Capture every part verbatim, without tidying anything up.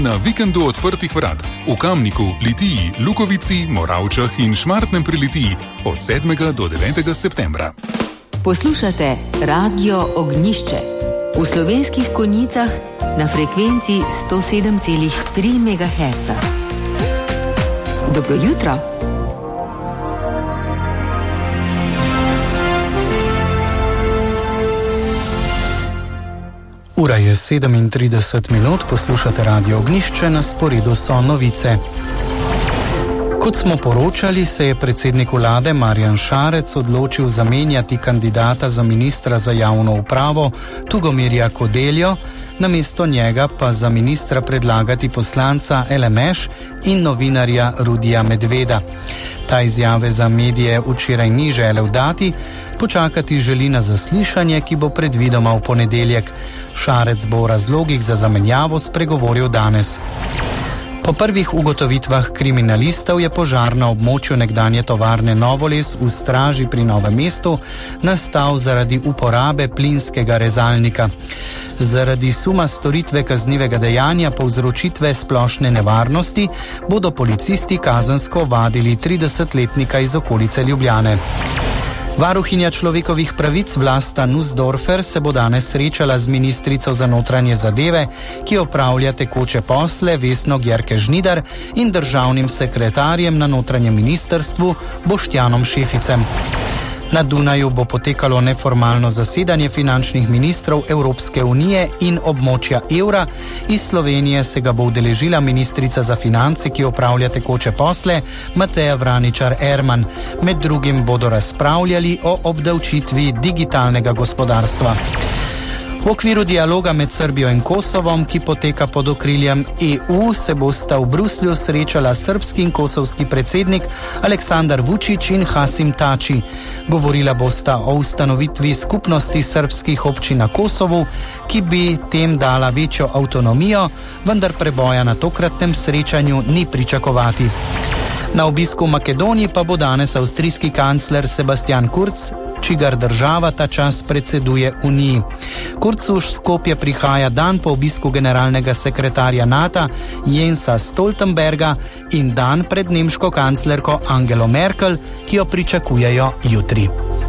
Na vikendu odprtih vrat v Kamniku, Litiji, Lukovici, Moravčah in Šmartnem pri Litiji od sedmega do devetega septembra. Poslušate Radio Ognjišče v Slovenskih Konjicah na frekvenci sto sedem celih tri megaherca. Dobro jutro. Ura je sedemintrideset minut, poslušate Radio Ognjišče, na sporedu so novice. Kot smo poročali, se je predsednik vlade Marjan Šarec odločil zamenjati kandidata za ministra za javno upravo Tugomirja Kodeljo, namesto njega pa za ministra predlagati poslanca Elemeš in novinarja Rudija Medveda. Ta izjave za medije včeraj ni želel dati, počakati želi na zaslišanje, ki bo predvidoma v ponedeljek. Šarec bo o razlogih za zamenjavo spregovoril danes. Po prvih ugotovitvah kriminalistov je požar na območju nekdanje tovarne Novoles v Straži pri Novem mestu nastal zaradi uporabe plinskega rezalnika. Zaradi suma storitve kaznivega dejanja povzročitve splošne nevarnosti bodo policisti kazensko ovadili tridesetletnika iz okolice Ljubljane. Varuhinja človekovih pravic Vlasta Nussdorfer se bo danes srečala z ministrico za notranje zadeve, ki opravlja tekoče posle, Vesno Györke Žnidar, in državnim sekretarjem na notranjem ministrstvu Boštjanom Šeficem. Na Dunaju bo potekalo neformalno zasedanje finančnih ministrov Evropske unije in območja evra. Iz Slovenije se ga bo udeležila ministrica za finance, ki opravlja tekoče posle, Mateja Vraničar Erman. Med drugim bodo razpravljali o obdavčitvi digitalnega gospodarstva. V okviru dialoga med Srbijo in Kosovom, ki poteka pod okriljem E U, se bosta v Bruslju srečala srbski in kosovski predsednik Aleksandar Vučić in Hasim Tači. Govorila bosta o ustanovitvi skupnosti srbskih občin na Kosovu, ki bi tem dala večjo avtonomijo, vendar preboja na tokratnem srečanju ni pričakovati. Na obisku v Makedoniji pa bo danes avstrijski kancler Sebastian Kurz, čigar država ta čas predseduje Uniji. Kurz v Skopje prihaja dan po obisku generalnega sekretarja NATO Jensa Stoltenberga in dan pred nemško kanclerko Angelo Merkel, ki jo pričakujejo jutri.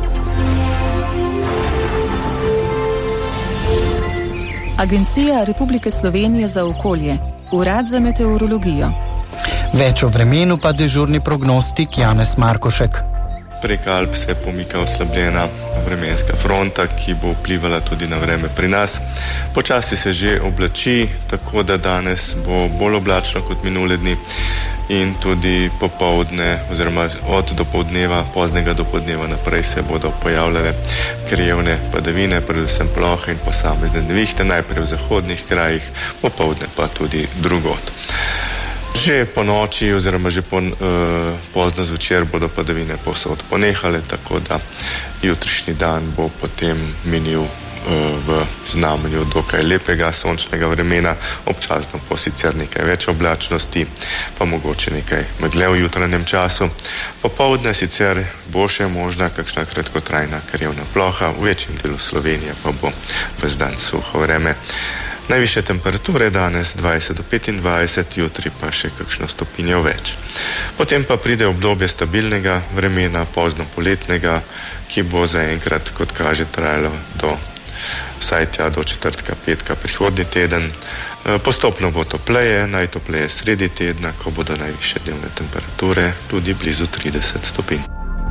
Agencija Republike Slovenije za okolje, Urad za meteorologijo. Več o vremenu pa dežurni prognostik Janez Markošek. Prek Alp se pomika oslabljena vremenska fronta, ki bo vplivala tudi na vreme pri nas. Počasi se že oblači, tako da danes bo bolj oblačno kot minule dni in tudi popoldne oziroma od dopoldneva, poznega dopoldneva naprej se bodo pojavljale krajevne padavine, predvsem plohe in posamezne nevihte, najprej v zahodnih krajih, popoldne pa tudi drugod. Že po noči oziroma že po, uh, pozno zvečer bodo padavine povsod ponehale, tako da jutrišnji dan bo potem minil uh, v znamenju dokaj lepega sončnega vremena, občasno po sicer nekaj več oblačnosti, pa mogoče nekaj megle v jutranjem času. Popoldne sicer bo še možna kakšna kratkotrajna krajevna ploha, v večjem delu Slovenije pa bo ves dan suho vreme. Najvišje temperature danes dvajset do petindvajset, jutri pa še kakšno stopinjo več. Potem pa pride obdobje stabilnega vremena, pozno poletnega, ki bo zaenkrat, kot kaže, trajalo do vsaj tja do četrtka, petka prihodnji teden. Postopno bo topleje, najtopleje sredi tedna, ko bodo najvišje dnevne temperature tudi blizu trideset stopinj.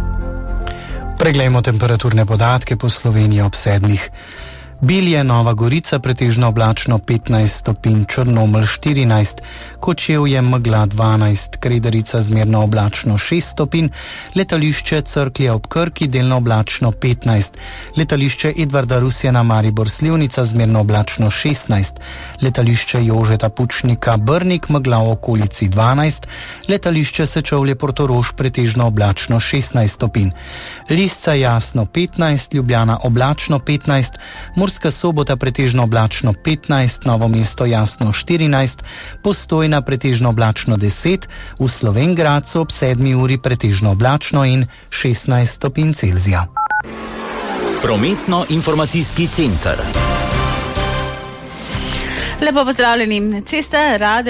Preglejmo temperaturne podatke po Sloveniji ob sedmih. Bilje, Nova Gorica pretežno oblačno petnajst stopinj, Črnomelj štirinajst, Kočevje megla dvanajst, Kredarica zmerno oblačno šest stopinj, letališče Cerklje ob Krki delno oblačno petnajst, letališče Edvarda Rusjana Maribor Slivnica zmerno oblačno šestnajst, letališče Jožeta Pučnika Brnik megla v okolici dvanajst, letališče Sečovlje Portorož pretežno oblačno šestnajst stopinj, Lisca jasno petnajst, Ljubljana oblačno petnajst, Murska Sobota pretežno oblačno petnajst, Novo mesto jasno štirinajst, Postojna pretežno oblačno deset, v Slovenj Gradcu ob sedmi uri pretežno oblačno in šestnajst stopinj Celzija. Prometno-informacijski center. Lepo pozdravljeni. Cesta Rade